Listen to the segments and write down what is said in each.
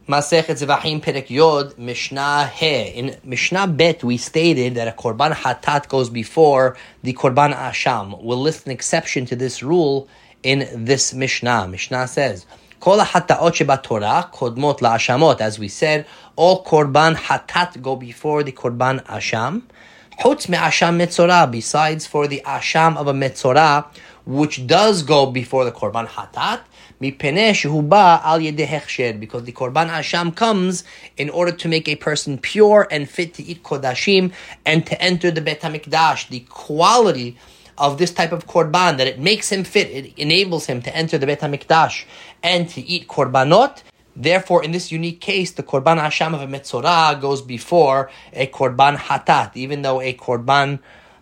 Masechet Zevachim Perek Yod, Mishnah He. In Mishnah Bet, we stated that a Korban Hatat goes before the Korban Asham. We'll list an exception to this rule in this Mishnah. Mishnah says, Kol HaTaot Shebatorah Kodmot LaAshamot. As we said, all Korban Hatat go before the Korban Asham. Chutz me'asham metzorah, besides for the asham of a metzorah, which does go before the korban hatat, mipeneh shehu ba al yedei hechsher, because the korban asham comes in order to make a person pure and fit to eat kodashim and to enter the Bet HaMikdash. The quality of this type of korban, that it makes him fit, it enables him to enter the Bet HaMikdash and to eat korbanot. Therefore, in this unique case, the korban asham of a metzorah goes before a korban hatat, even though a korban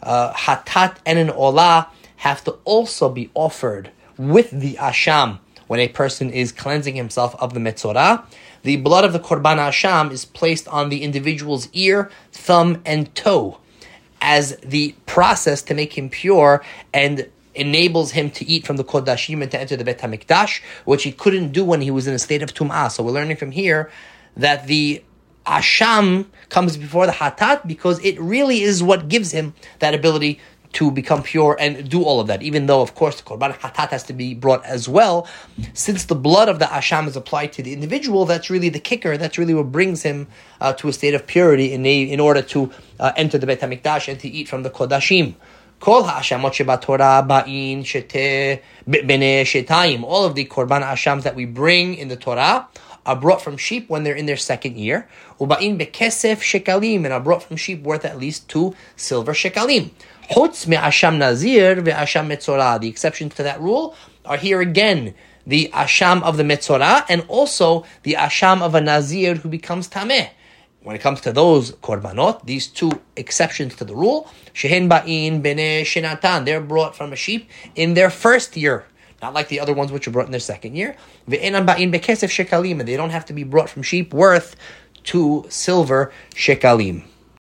hatat and an olah have to also be offered with the asham when a person is cleansing himself of the metzorah. The blood of the korban asham is placed on the individual's ear, thumb, and toe as the process to make him pure and enables him to eat from the kodashim and to enter the Bet HaMikdash, which he couldn't do when he was in a state of tum'ah. So we're learning from here that the asham comes before the hatat because it really is what gives him that ability to become pure and do all of that. Even though, of course, the korban hatat has to be brought as well. Since the blood of the asham is applied to the individual, that's really the kicker. That's really what brings him to a state of purity in order to enter the Bet HaMikdash and to eat from the kodashim. Kol ha'ashamot shebatorah ba'in b'nei shetayim. All of the korban ashams that we bring in the Torah are brought from sheep when they're in their second year. Uba'in bekesef shekalim, and are brought from sheep worth at least 2 silver shekalim. Chutz me'asham nazir ve'asham metzorah. The exceptions to that rule are here again, the asham of the metzorah and also the asham of a nazir who becomes tameh. When it comes to those korbanot, these 2 exceptions to the rule, shehen ba'in b'nei shenatan, they're brought from a sheep in their first year, not like the other ones which are brought in their second year. Ve'enan ba'in bekesef shekalim, and they don't have to be brought from sheep worth 2 silver shekalim.